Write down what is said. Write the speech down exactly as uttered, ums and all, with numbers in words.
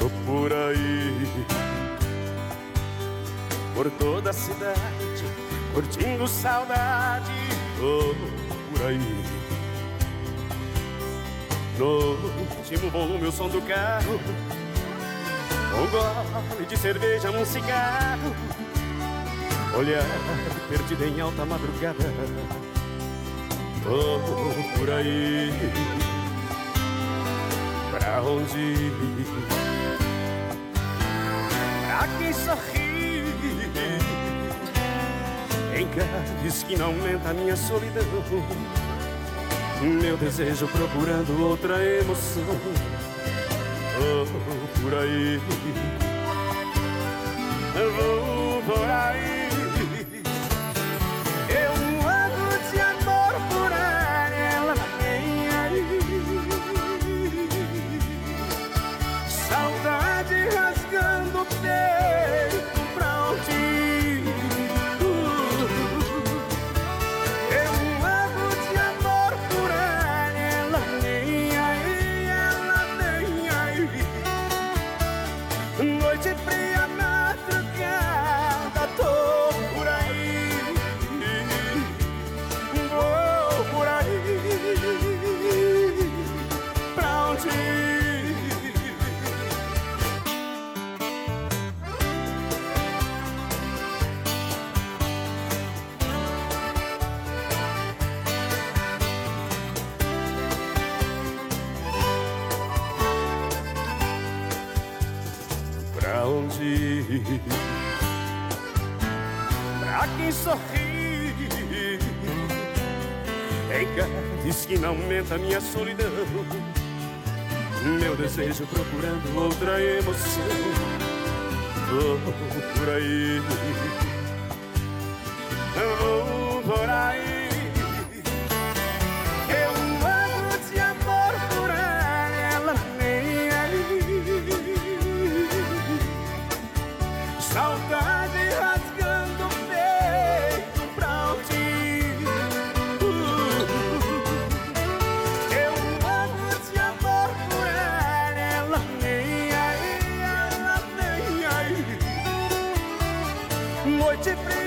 tô por aí, por toda a cidade, curtindo saudade. Tô por aí, no último volume o som do carro, um gole de cerveja, um cigarro, olhar perdido em alta madrugada. Tô por aí, pra onde ir? Pra quem sorri, em cada esquina aumenta a minha solidão, meu desejo procurando outra emoção. Tô por aí, vou por aí. Eu ando de amor por ela, nem aí. Saudade rasgando o peito pra onde ir? Eu ando de amor por ela, nem aí, ela nem aí. Noite fria, madrugada, tô por aí, vou por aí, pra onde ir? Pra onde ir? Pra quem sorri, em cada esquina aumenta minha solidão, meu desejo procurando outra emoção. Tô por aí, vou por aí. Eu ando de amor por ela, nem aí. Saudade rasgando o peito pra onde ir? Eu ando de amor por ela, ela nem aí, ela nem aí. Noite fria,